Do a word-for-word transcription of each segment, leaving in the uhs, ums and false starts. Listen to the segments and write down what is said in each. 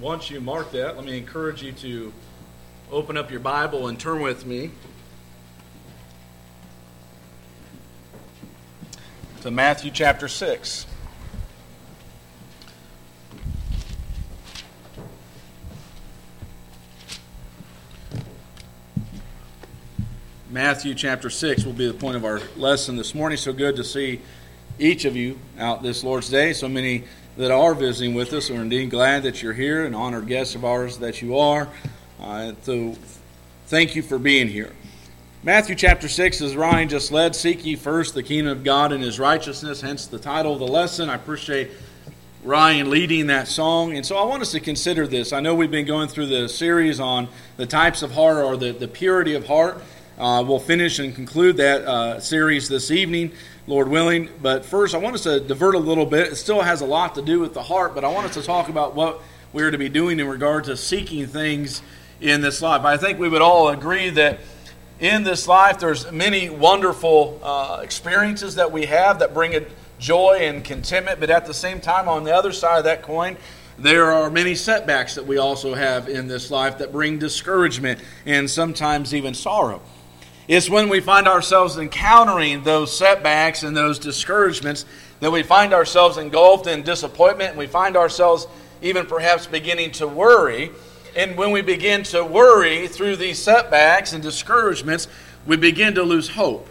once you mark that, let me encourage you to open up your Bible and turn with me to Matthew chapter six. Matthew chapter six will be the point of our lesson this morning. So good to see each of you out this Lord's Day. So many that are visiting with us. We're indeed glad that you're here, and honored guests of ours that you are. Uh, so thank you for being here. Matthew chapter six, as Ryan just led, seek ye first the kingdom of God and His righteousness, hence the title of the lesson. I appreciate Ryan leading that song. And so I want us to consider this. I know we've been going through the series on the types of heart, or the, the purity of heart. Uh, we'll finish and conclude that uh, series this evening, Lord willing. But first, I want us to divert a little bit. It still has a lot to do with the heart, but I want us to talk about what we're to be doing in regard to seeking things in this life. I think we would all agree that in this life there's many wonderful uh, experiences that we have that bring a joy and contentment, but at the same time, on the other side of that coin, there are many setbacks that we also have in this life that bring discouragement and sometimes even sorrow. It's when we find ourselves encountering those setbacks and those discouragements that we find ourselves engulfed in disappointment, and we find ourselves even perhaps beginning to worry. And when we begin to worry through these setbacks and discouragements, we begin to lose hope.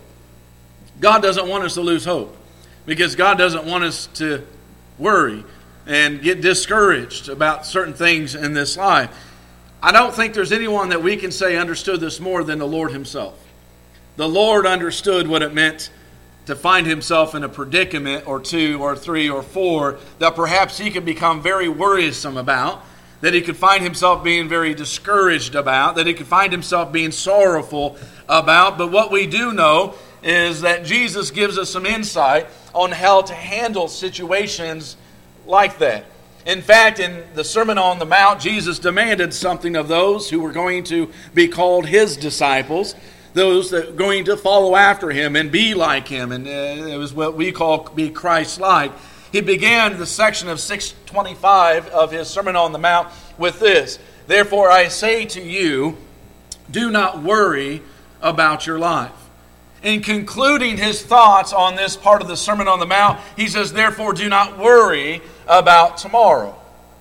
God doesn't want us to lose hope, because God doesn't want us to worry and get discouraged about certain things in this life. I don't think there's anyone that we can say understood this more than the Lord Himself. The Lord understood what it meant to find Himself in a predicament or two or three or four that perhaps He could become very worrisome about, that He could find Himself being very discouraged about, that He could find Himself being sorrowful about. But what we do know is that Jesus gives us some insight on how to handle situations like that. In fact, in the Sermon on the Mount, Jesus demanded something of those who were going to be called His disciples, those that are going to follow after Him and be like Him. And uh, it was what we call be Christ-like. He began the section of six twenty-five of His Sermon on the Mount with this: "Therefore I say to you, do not worry about your life." In concluding His thoughts on this part of the Sermon on the Mount, He says, therefore do not worry about tomorrow.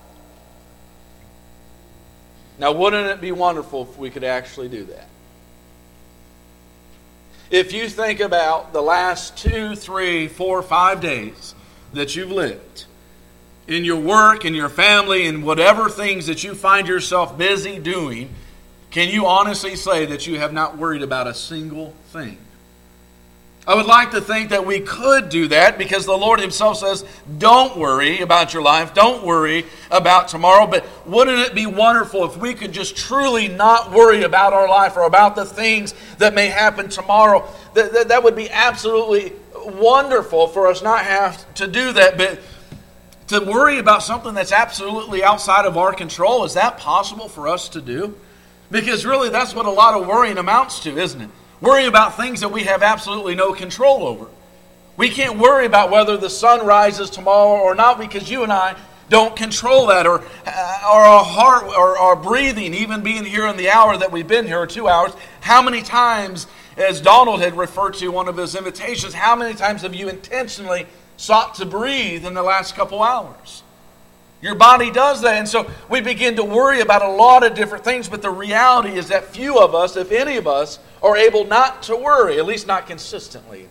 Now, wouldn't it be wonderful if we could actually do that? If you think about the last two, three, four, five days that you've lived, in your work, in your family, in whatever things that you find yourself busy doing, can you honestly say that you have not worried about a single thing? I would like to think that we could do that, because the Lord Himself says, don't worry about your life, don't worry about tomorrow. But wouldn't it be wonderful if we could just truly not worry about our life or about the things that may happen tomorrow? That, that, that would be absolutely wonderful for us not have to do that. But to worry about something that's absolutely outside of our control, is that possible for us to do? Because really that's what a lot of worrying amounts to, isn't it? Worry about things that we have absolutely no control over. We can't worry about whether the sun rises tomorrow or not, because you and I don't control that, or, uh, or our heart or our breathing, even being here in the hour that we've been here, or two hours. How many times, as Donald had referred to one of his invitations, how many times have you intentionally sought to breathe in the last couple hours? Your body does that, and so we begin to worry about a lot of different things, but the reality is that few of us, if any of us, are able not to worry, at least not consistently.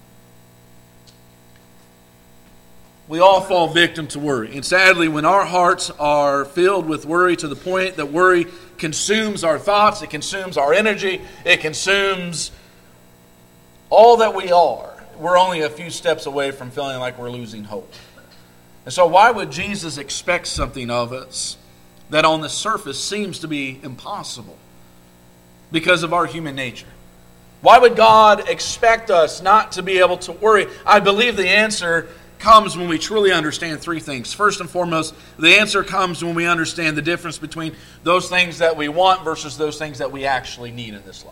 We all fall victim to worry. And sadly, when our hearts are filled with worry to the point that worry consumes our thoughts, it consumes our energy, it consumes all that we are, we're only a few steps away from feeling like we're losing hope. And so why would Jesus expect something of us that on the surface seems to be impossible? Because of our human nature. Why would God expect us not to be able to worry? I believe the answer comes when we truly understand three things. First and foremost, the answer comes when we understand the difference between those things that we want versus those things that we actually need in this life.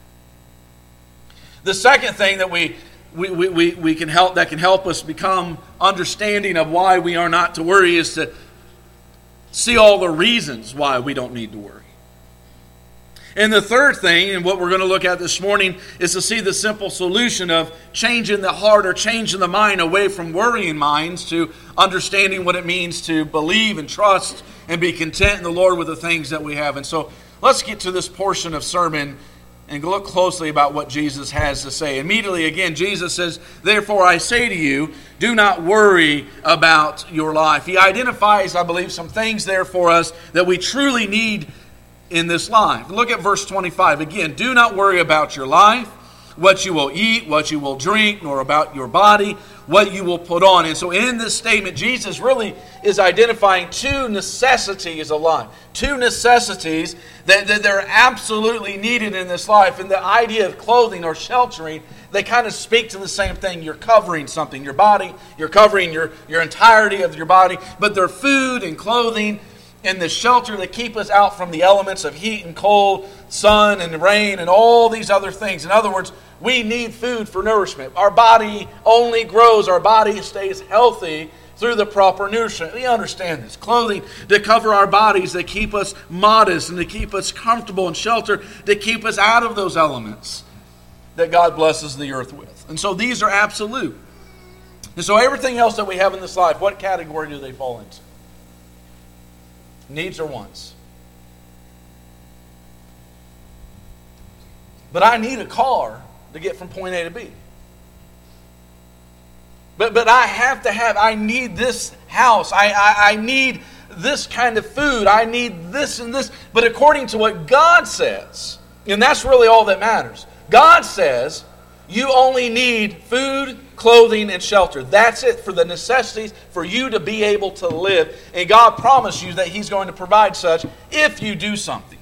The second thing that we we, we, we, we can help that can help us become understanding of why we are not to worry is to see all the reasons why we don't need to worry. And the third thing, and what we're going to look at this morning, is to see the simple solution of changing the heart or changing the mind away from worrying minds to understanding what it means to believe and trust and be content in the Lord with the things that we have. And so let's get to this portion of sermon and look closely about what Jesus has to say. Immediately, again, Jesus says, "Therefore I say to you, do not worry about your life." He identifies, I believe, some things there for us that we truly need in this life. Look at verse twenty-five. Again, do not worry about your life, what you will eat, what you will drink, nor about your body, what you will put on. And so in this statement, Jesus really is identifying two necessities of life. Two necessities that, that they're absolutely needed in this life. And the idea of clothing or sheltering, they kind of speak to the same thing. You're covering something, your body, you're covering your, your entirety of your body. But they're food and clothing and the shelter that keep us out from the elements of heat and cold, sun and rain and all these other things. In other words, we need food for nourishment. Our body only grows, our body stays healthy through the proper nourishment. We understand this. Clothing to cover our bodies, that keep us modest and to keep us comfortable, and shelter to keep us out of those elements that God blesses the earth with. And so these are absolute. And so everything else that we have in this life, what category do they fall into? Needs or wants? But I need a car to get from point A to B. But but I have to have, I need this house. I, I, I need this kind of food. I need this and this. But according to what God says, and that's really all that matters. God says you only need food, clothing, and shelter. That's it for the necessities for you to be able to live. And God promised you that He's going to provide such if you do something.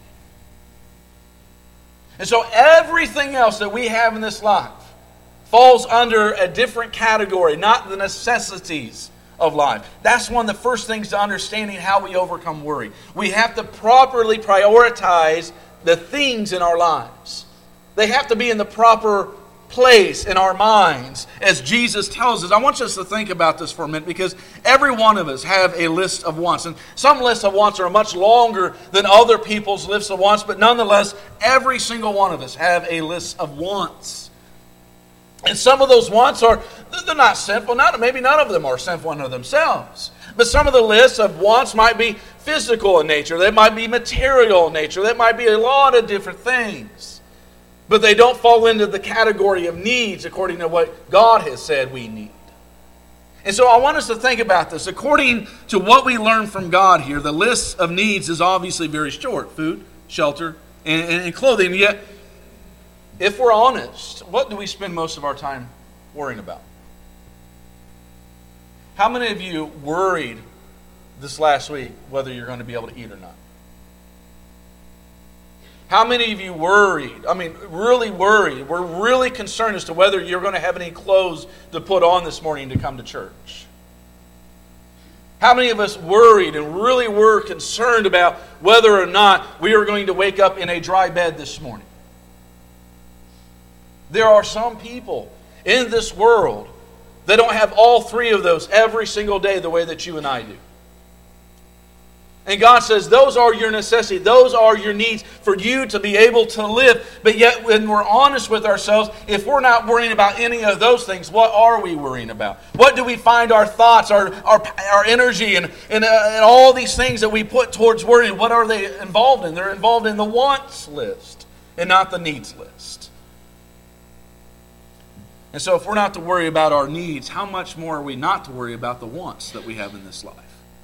And so everything else that we have in this life falls under a different category, not the necessities of life. That's one of the first things to understanding how we overcome worry. We have to properly prioritize the things in our lives. They have to be in the proper place in our minds, as Jesus tells us. I want us to think about this for a minute, because every one of us have a list of wants. And some lists of wants are much longer than other people's lists of wants, but nonetheless, every single one of us have a list of wants. And some of those wants are, they're not sinful. Not, maybe none of them are sinful in themselves. But some of the lists of wants might be physical in nature. They might be material in nature. They might be a lot of different things. But they don't fall into the category of needs according to what God has said we need. And so I want us to think about this. According to what we learn from God here, the list of needs is obviously very short. Food, shelter, and, and, and clothing. Yet, if we're honest, what do we spend most of our time worrying about? How many of you worried this last week whether you're going to be able to eat or not? How many of you worried, I mean, really worried, we're really concerned as to whether you're going to have any clothes to put on this morning to come to church? How many of us worried and really were concerned about whether or not we are going to wake up in a dry bed this morning? There are some people in this world that don't have all three of those every single day the way that you and I do. And God says those are your necessities. Those are your needs for you to be able to live. But yet when we're honest with ourselves, if we're not worrying about any of those things, what are we worrying about? What do we find our thoughts, our our, our energy, and, and, uh, and all these things that we put towards worrying, what are they involved in? They're involved in the wants list and not the needs list. And so if we're not to worry about our needs, how much more are we not to worry about the wants that we have in this life?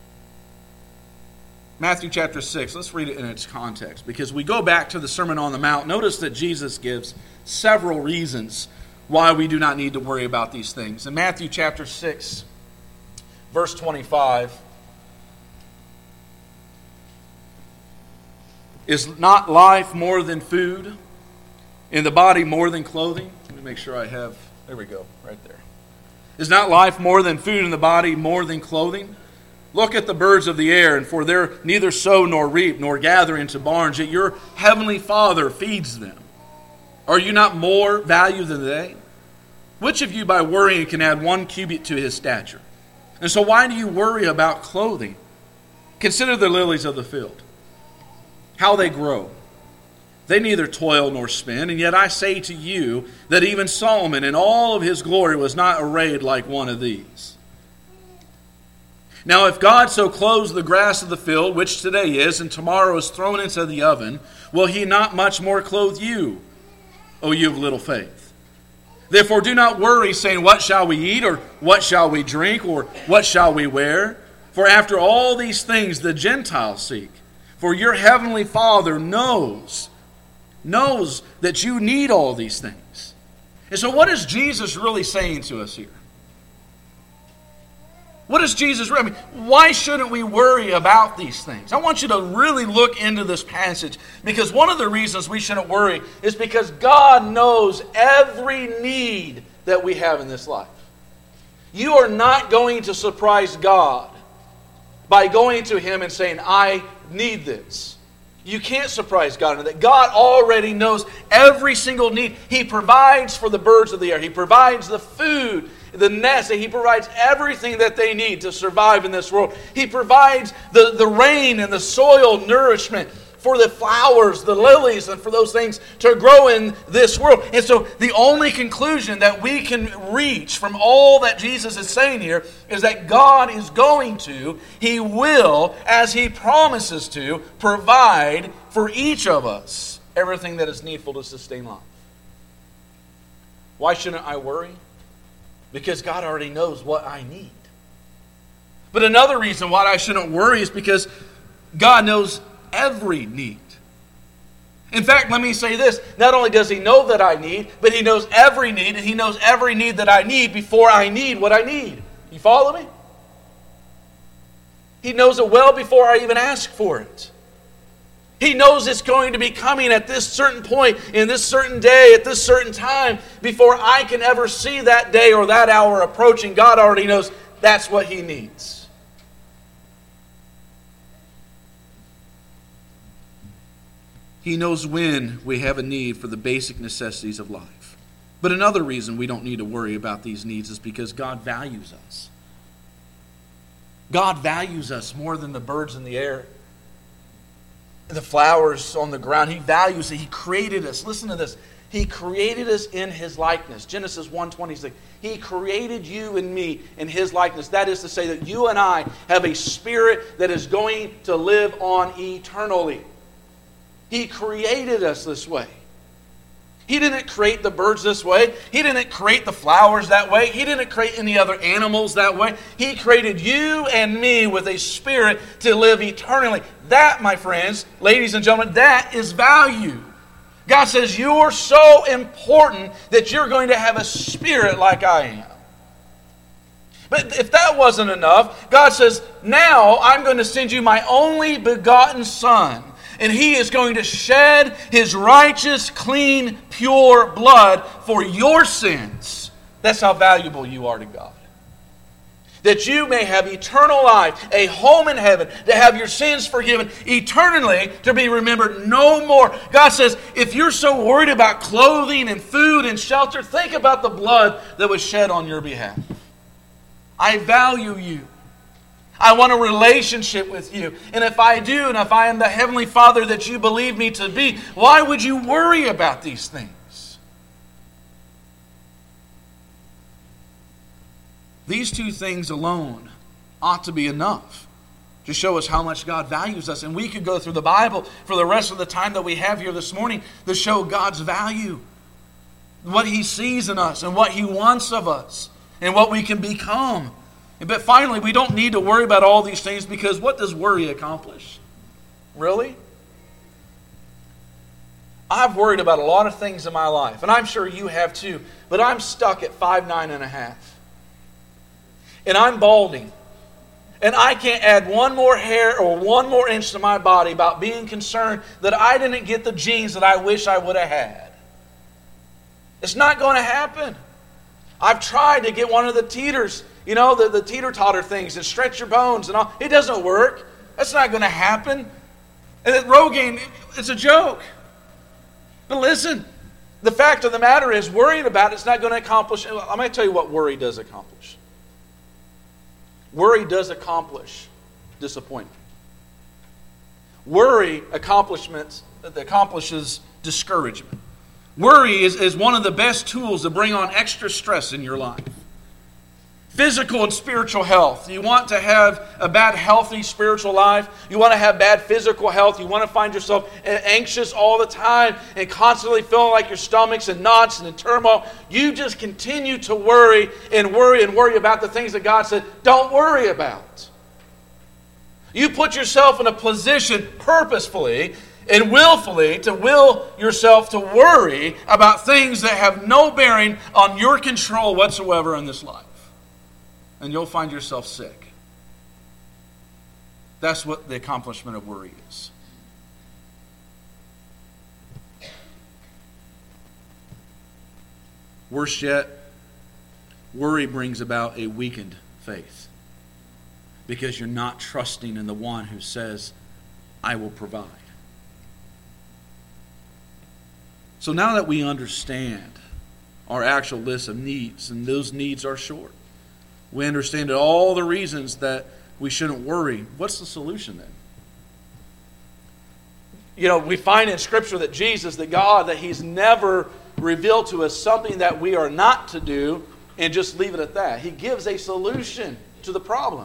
Matthew chapter six, let's read it in its context, because we go back to the Sermon on the Mount. Notice that Jesus gives several reasons why we do not need to worry about these things. In Matthew chapter six, verse twenty-five, is not life more than food, and the body more than clothing? Let me make sure I have, there we go, right there. Is not life more than food, and the body more than clothing? Look at the birds of the air, and for they neither sow nor reap nor gather into barns, yet your heavenly Father feeds them. Are you not more value than they? Which of you by worrying can add one cubit to his stature? And so why do you worry about clothing? Consider the lilies of the field, how they grow. They neither toil nor spin, and yet I say to you that even Solomon in all of his glory was not arrayed like one of these. Now if God so clothes the grass of the field, which today is, and tomorrow is thrown into the oven, will he not much more clothe you, O you of little faith? Therefore do not worry, saying, what shall we eat, or what shall we drink, or what shall we wear? For after all these things the Gentiles seek. For your heavenly Father knows knows that you need all these things. And so what is Jesus really saying to us here? What is Jesus, I mean, why shouldn't we worry about these things? I want you to really look into this passage, because one of the reasons we shouldn't worry is because God knows every need that we have in this life. You are not going to surprise God by going to Him and saying, I need this. You can't surprise God in that. God already knows every single need. He provides for the birds of the air. He provides the food, the nest. He provides everything that they need to survive in this world. He provides the, the rain and the soil nourishment for the flowers, the lilies, and for those things to grow in this world. And so the only conclusion that we can reach from all that Jesus is saying here is that God is going to, He will, as He promises to, provide for each of us everything that is needful to sustain life. Why shouldn't I worry? Because God already knows what I need. But another reason why I shouldn't worry is because God knows every need. In fact, let me say this. Not only does He know that I need, but He knows every need, and He knows every need that I need before I need what I need. You follow me? He knows it well before I even ask for it. He knows it's going to be coming at this certain point, in this certain day, at this certain time, before I can ever see that day or that hour approaching. God already knows that's what He needs. He knows when we have a need for the basic necessities of life. But another reason we don't need to worry about these needs is because God values us. God values us more than the birds in the air, the flowers on the ground. He values it. He created us. Listen to this. He created us in His likeness. Genesis one twenty-six. He created you and me in His likeness. That is to say that you and I have a spirit that is going to live on eternally. He created us this way. He didn't create the birds this way. He didn't create the flowers that way. He didn't create any other animals that way. He created you and me with a spirit to live eternally. That, my friends, ladies and gentlemen, that is value. God says you're so important that you're going to have a spirit like I am. But if that wasn't enough, God says, now I'm going to send you my only begotten Son. And He is going to shed His righteous, clean, pure blood for your sins. That's how valuable you are to God. That you may have eternal life, a home in heaven, to have your sins forgiven eternally, to be remembered no more. God says, if you're so worried about clothing and food and shelter, think about the blood that was shed on your behalf. I value you. I want a relationship with you. And if I do, and if I am the Heavenly Father that you believe me to be, why would you worry about these things? These two things alone ought to be enough to show us how much God values us. And we could go through the Bible for the rest of the time that we have here this morning to show God's value, what He sees in us and what He wants of us and what we can become. But finally, we don't need to worry about all these things, because what does worry accomplish? Really? I've worried about a lot of things in my life, and I'm sure you have too, but I'm stuck at five nine and a half. And I'm balding. And I can't add one more hair or one more inch to my body about being concerned that I didn't get the genes that I wish I would have had. It's not going to happen. I've tried to get one of the teeters, you know, the, the teeter-totter things that stretch your bones and all. It doesn't work. That's not going to happen. And that Rogaine, it's a joke. But listen, the fact of the matter is, worrying about it's not going to accomplish. I'm going to tell you what worry does accomplish. Worry does accomplish disappointment. Worry accomplishments accomplishes discouragement. Worry is, is one of the best tools to bring on extra stress in your life. Physical and spiritual health. You want to have a bad, healthy spiritual life. You want to have bad physical health. You want to find yourself anxious all the time and constantly feeling like your stomach's in knots and in turmoil. You just continue to worry and worry and worry about the things that God said, don't worry about. You put yourself in a position purposefully and willfully to will yourself to worry about things that have no bearing on your control whatsoever in this life. And you'll find yourself sick. That's what the accomplishment of worry is. Worse yet, worry brings about a weakened faith. Because you're not trusting in the one who says, I will provide. So now that we understand our actual list of needs, and those needs are short, we understand all the reasons that we shouldn't worry. What's the solution then? You know, we find in Scripture that Jesus, that God, that He's never revealed to us something that we are not to do and just leave it at that. He gives a solution to the problem.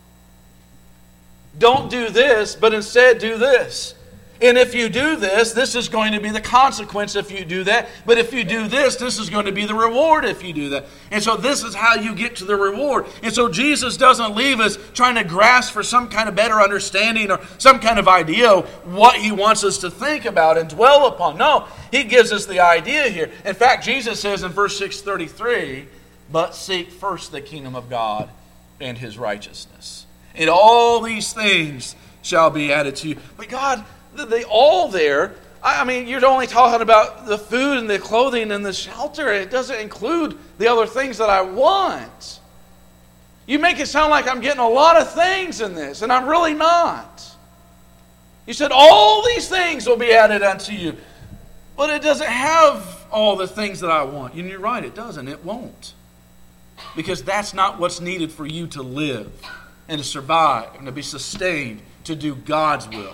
Don't do this, but instead do this. And if you do this, this is going to be the consequence if you do that. But if you do this, this is going to be the reward if you do that. And so this is how you get to the reward. And so Jesus doesn't leave us trying to grasp for some kind of better understanding or some kind of idea what He wants us to think about and dwell upon. No, He gives us the idea here. In fact, Jesus says in verse six thirty-three, but seek first the kingdom of God and His righteousness. And all these things shall be added to you. But God, they all there, I mean, you're only talking about the food and the clothing and the shelter. It doesn't include the other things that I want. You make it sound like I'm getting a lot of things in this, and I'm really not. You said, all these things will be added unto you. But it doesn't have all the things that I want. And you're right, it doesn't. It won't. Because that's not what's needed for you to live and to survive and to be sustained, to do God's will.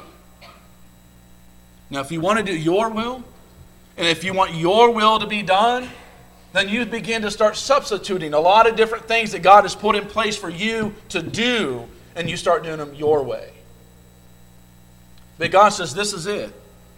Now, if you want to do your will, and if you want your will to be done, then you begin to start substituting a lot of different things that God has put in place for you to do, and you start doing them your way. But God says, this is it.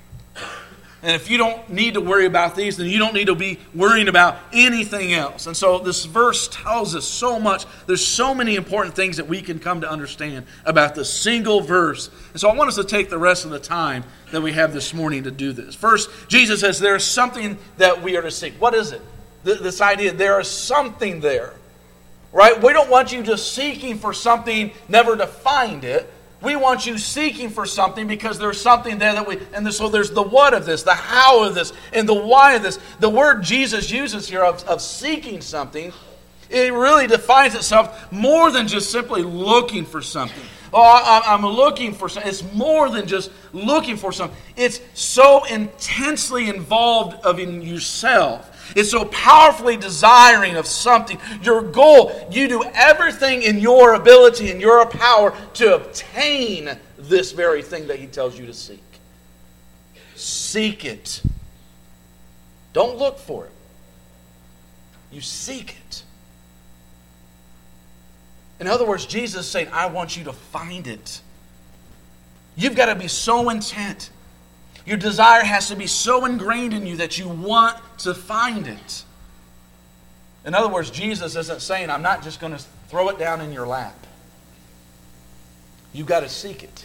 And if you don't need to worry about these, then you don't need to be worrying about anything else. And so this verse tells us so much. There's so many important things that we can come to understand about this single verse. And so I want us to take the rest of the time that we have this morning to do this. First, Jesus says there's something that we are to seek. What is it? This idea, there is something there. Right? We don't want you just seeking for something, never to find it. We want you seeking for something because there's something there that we, and so there's the what of this, the how of this, and the why of this. The word Jesus uses here of, of seeking something, it really defines itself more than just simply looking for something. Oh, I, I'm looking for something. It's more than just looking for something. It's so intensely involved of in yourself. It's so powerfully desiring of something. Your goal, you do everything in your ability and your power to obtain this very thing that He tells you to seek. Seek it. Don't look for it. You seek it. In other words, Jesus is saying, I want you to find it. You've got to be so intent. Your desire has to be so ingrained in you that you want to find it. In other words, Jesus isn't saying, I'm not just going to throw it down in your lap. You've got to seek it.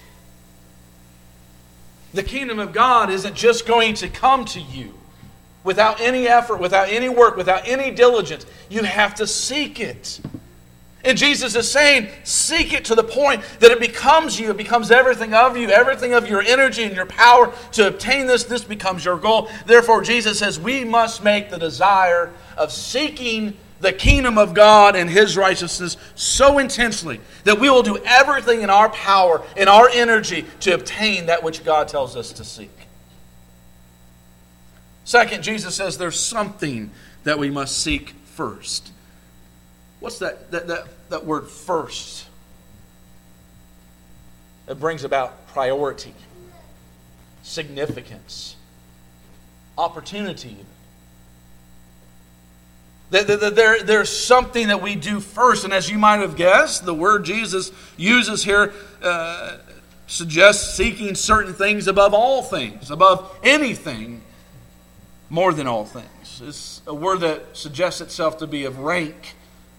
The kingdom of God isn't just going to come to you without any effort, without any work, without any diligence. You have to seek it. And Jesus is saying, seek it to the point that it becomes you. It becomes everything of you, everything of your energy and your power to obtain this. This becomes your goal. Therefore, Jesus says we must make the desire of seeking the kingdom of God and His righteousness so intensely that we will do everything in our power, in our energy to obtain that which God tells us to seek. Second, Jesus says there's something that we must seek first. What's that, that, that, that word first? It brings about priority. significance, opportunity. There, there's something that we do first. And as you might have guessed, the word Jesus uses here uh, suggests seeking certain things above all things, above anything, more than all things. It's a word that suggests itself to be of rank,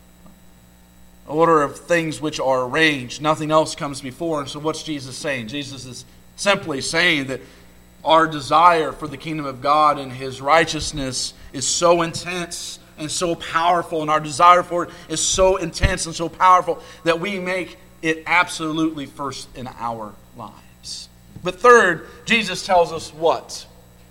order of things which are arranged. Nothing else comes before. And so what's Jesus saying? Jesus is simply saying that our desire for the kingdom of God and His righteousness is so intense and so powerful, and our desire for it is so intense and so powerful that we make it absolutely first in our lives. But third, Jesus tells us what?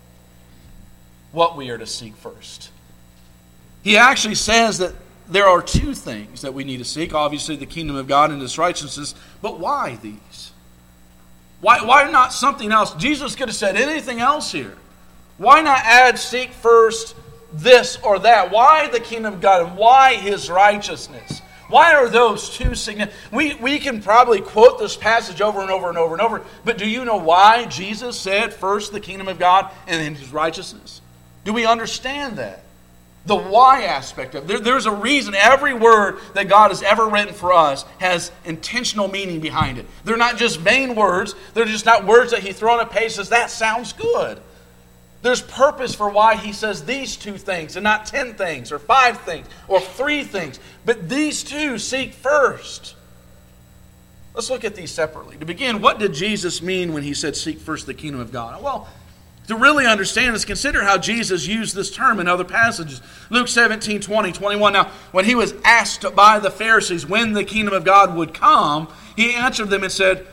What we are to seek first. He actually says that there are two things that we need to seek. Obviously, the kingdom of God and His righteousness. But why these? Why, why not something else? Jesus could have said anything else here. Why not add, seek first this or that? Why the kingdom of God and why His righteousness? Why are those two significant? We, we can probably quote this passage over and over and over and over, but do you know why Jesus said first the kingdom of God and then His righteousness? Do we understand that? The why aspect of it. There, there's a reason every word that God has ever written for us has intentional meaning behind it. They're not just vain words. They're just not words that He throws on a page and says, that sounds good. There's purpose for why He says these two things and not ten things or five things or three things. But these two seek first. Let's look at these separately. To begin, what did Jesus mean when He said seek first the kingdom of God? Well, to really understand this, consider how Jesus used this term in other passages. Luke seventeen, twenty, twenty-one. Now, when He was asked by the Pharisees when the kingdom of God would come, He answered them and said,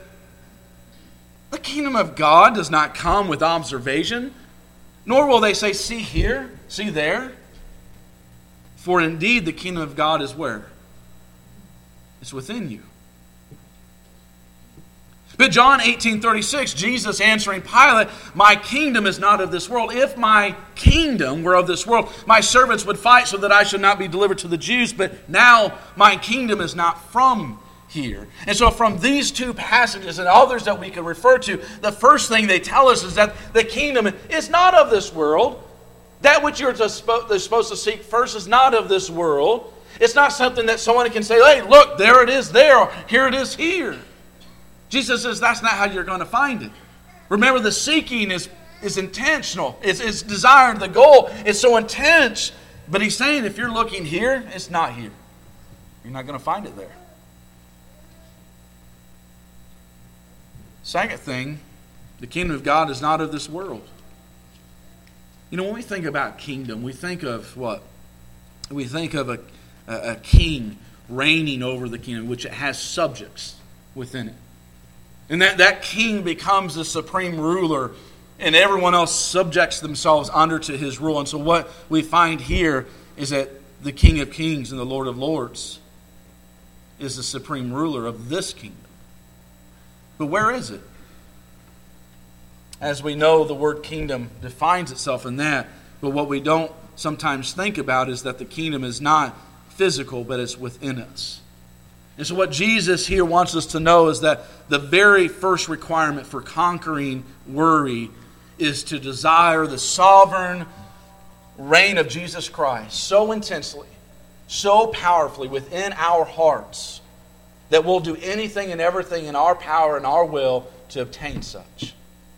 the kingdom of God does not come with observation, nor will they say, see here, see there. For indeed the kingdom of God is where? It's within you. But John eighteen thirty-six, Jesus answering Pilate, my kingdom is not of this world. If my kingdom were of this world, my servants would fight so that I should not be delivered to the Jews. But now my kingdom is not from here. And so from these two passages and others that we could refer to, the first thing they tell us is that the kingdom is not of this world. That which you're supposed to seek first is not of this world. It's not something that someone can say, hey, look, there it is there, or here it is here. Jesus says that's not how you're going to find it. Remember, the seeking is, is intentional. It's, it's desired. The goal is so intense. But He's saying if you're looking here, it's not here. You're not going to find it there. Second thing, the kingdom of God is not of this world. You know, when we think about kingdom, we think of what? We think of a, a, a king reigning over the kingdom, which has subjects within it. And that, that king becomes the supreme ruler, and everyone else subjects themselves under to his rule. And so what we find here is that the King of Kings and the Lord of Lords is the supreme ruler of this kingdom. But where is it? As we know, the word kingdom defines itself in that. But what we don't sometimes think about is that the kingdom is not physical, but it's within us. And so what Jesus here wants us to know is that the very first requirement for conquering worry is to desire the sovereign reign of Jesus Christ so intensely, so powerfully within our hearts that we'll do anything and everything in our power and our will to obtain such.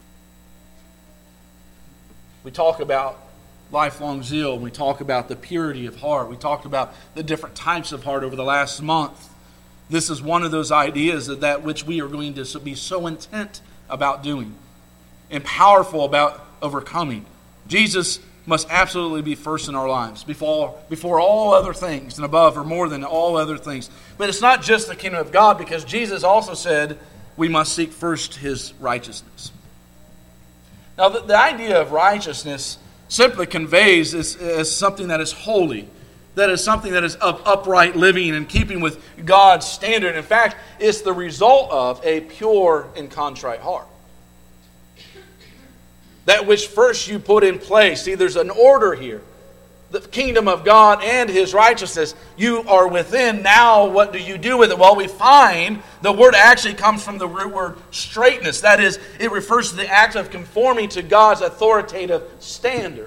We talk about lifelong zeal. We talk about the purity of heart. We talked about the different types of heart over the last month. This is one of those ideas of that which we are going to be so intent about doing and powerful about overcoming. Jesus must absolutely be first in our lives before, before all other things and above or more than all other things. But it's not just the kingdom of God, because Jesus also said we must seek first His righteousness. Now, the, the idea of righteousness simply conveys as, as something that is holy, that is something that is of upright living and keeping with God's standard. In fact, it's the result of a pure and contrite heart. That which first you put in place. See, there's an order here. the kingdom of God and His righteousness. You are within. Now what do you do with it? Well, we find the word actually comes from the root word straightness. That is, it refers to the act of conforming to God's authoritative standard.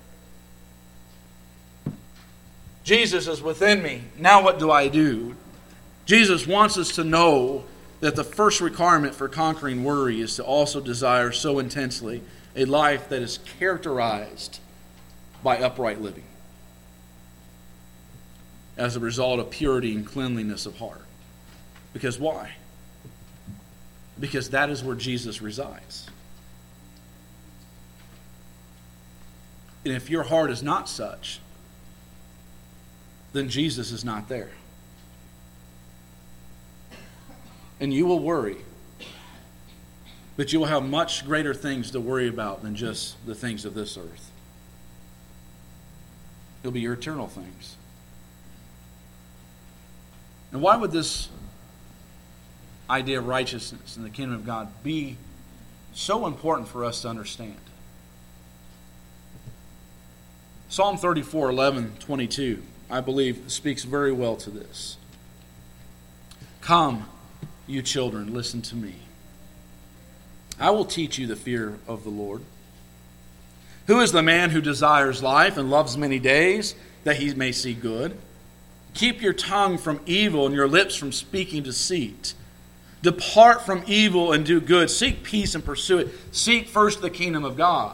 Jesus is within me. Now what do I do? Jesus wants us to know that the first requirement for conquering worry is to also desire so intensely a life that is characterized by upright living as a result of purity and cleanliness of heart. Because why? Because that is where Jesus resides. And if your heart is not such, then Jesus is not there. And you will worry. But you will have much greater things to worry about than just the things of this earth. It'll be your eternal things. And why would this idea of righteousness in the kingdom of God be so important for us to understand? Psalm thirty-four, eleven, twenty-two, I believe, speaks very well to this. Come, you children, listen to me. I will teach you the fear of the Lord. Who is the man who desires life and loves many days, that he may see good? Keep your tongue from evil and your lips from speaking deceit. Depart from evil and do good. Seek peace and pursue it. Seek first the kingdom of God.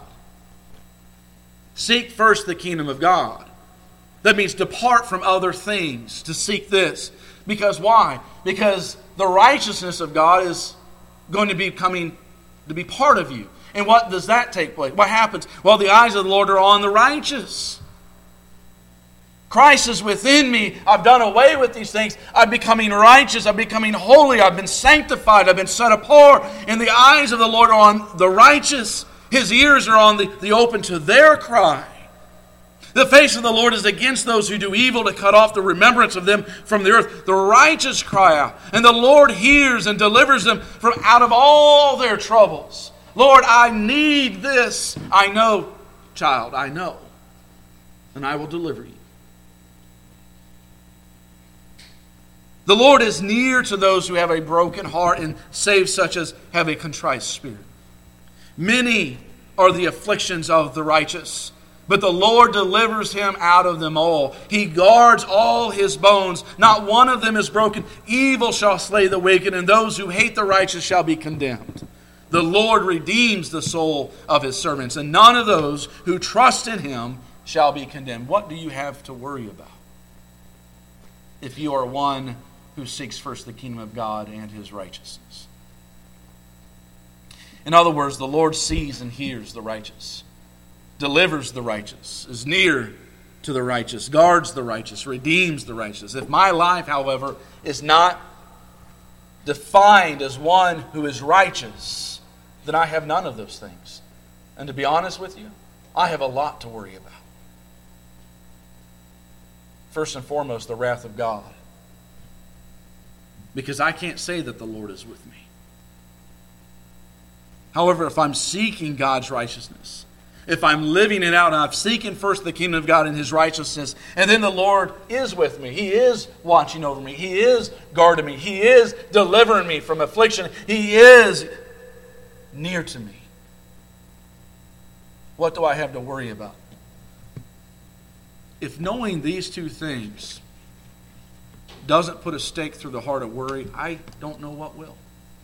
Seek first the kingdom of God. That means depart from other things to seek this. Because why? Because the righteousness of God is going to be coming to be part of you. And what does that take place? What happens? Well, the eyes of the Lord are on the righteous. Christ is within me. I've done away with these things. I'm becoming righteous. I'm becoming holy. I've been sanctified. I've been set apart. And the eyes of the Lord are on the righteous. His ears are on the, the open to their cry. The face of the Lord is against those who do evil, to cut off the remembrance of them from the earth. The righteous cry out, and the Lord hears and delivers them from out of all their troubles. Lord, I need this. I know, child, I know. And I will deliver you. The Lord is near to those who have a broken heart and save such as have a contrite spirit. Many are the afflictions of the righteous, but the Lord delivers him out of them all. He guards all his bones. Not one of them is broken. Evil shall slay the wicked, and those who hate the righteous shall be condemned. The Lord redeems the soul of his servants, and none of those who trust in him shall be condemned. What do you have to worry about if you are one who seeks first the kingdom of God and his righteousness? In other words, the Lord sees and hears the righteous, delivers the righteous, is near to the righteous, guards the righteous, redeems the righteous. If my life, however, is not defined as one who is righteous, then I have none of those things. And to be honest with you, I have a lot to worry about. First and foremost, the wrath of God. Because I can't say that the Lord is with me. However, if I'm seeking God's righteousness, if I'm living it out and I'm seeking first the kingdom of God and his righteousness, and then the Lord is with me. He is watching over me. He is guarding me. He is delivering me from affliction. He is near to me. What do I have to worry about? If knowing these two things doesn't put a stake through the heart of worry, I don't know what will.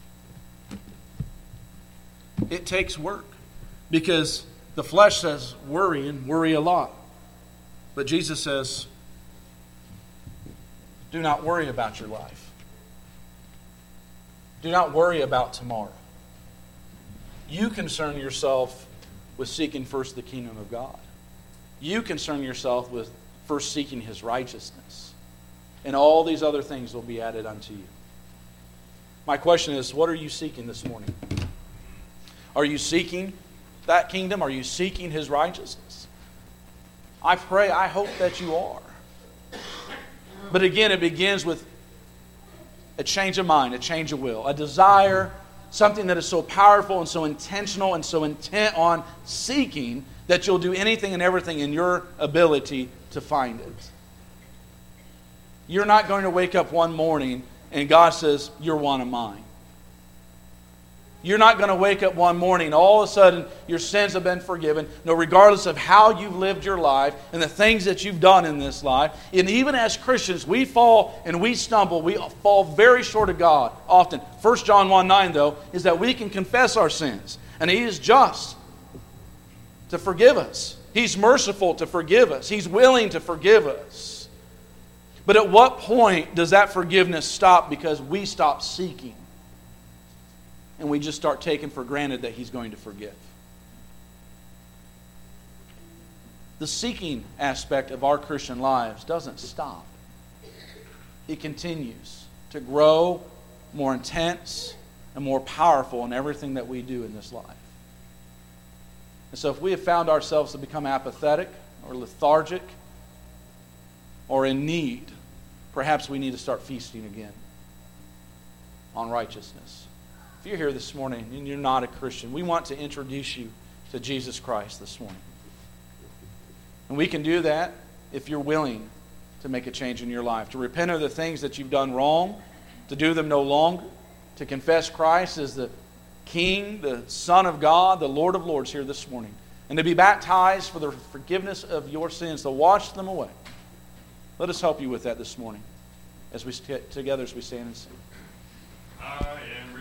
It takes work, because the flesh says worry and worry a lot. But Jesus says, do not worry about your life. Do not worry about tomorrow. You concern yourself with seeking first the kingdom of God. You concern yourself with first seeking his righteousness. And all these other things will be added unto you. My question is, what are you seeking this morning? Are you seeking that kingdom? Are you seeking his righteousness? I pray, I hope that you are. But again, it begins with a change of mind, a change of will, a desire something that is so powerful and so intentional and so intent on seeking that you'll do anything and everything in your ability to find it. You're not going to wake up one morning and God says, you're one of mine. You're not going to wake up one morning, all of a sudden your sins have been forgiven. No, regardless of how you've lived your life and the things that you've done in this life. And even as Christians, we fall and we stumble. We fall very short of God often. First John one nine, though, is that we can confess our sins. And He is just to forgive us. He's merciful to forgive us. He's willing to forgive us. But at what point does that forgiveness stop because we stop seeking? And we just start taking for granted that He's going to forgive. The seeking aspect of our Christian lives doesn't stop. It continues to grow more intense and more powerful in everything that we do in this life. And so if we have found ourselves to become apathetic or lethargic or in need, perhaps we need to start feasting again on righteousness. If you're here this morning and you're not a Christian, we want to introduce you to Jesus Christ this morning. And we can do that if you're willing to make a change in your life, to repent of the things that you've done wrong, to do them no longer, to confess Christ as the King, the Son of God, the Lord of Lords here this morning, and to be baptized for the forgiveness of your sins, to wash them away. Let us help you with that this morning as we st- together as we stand and sing.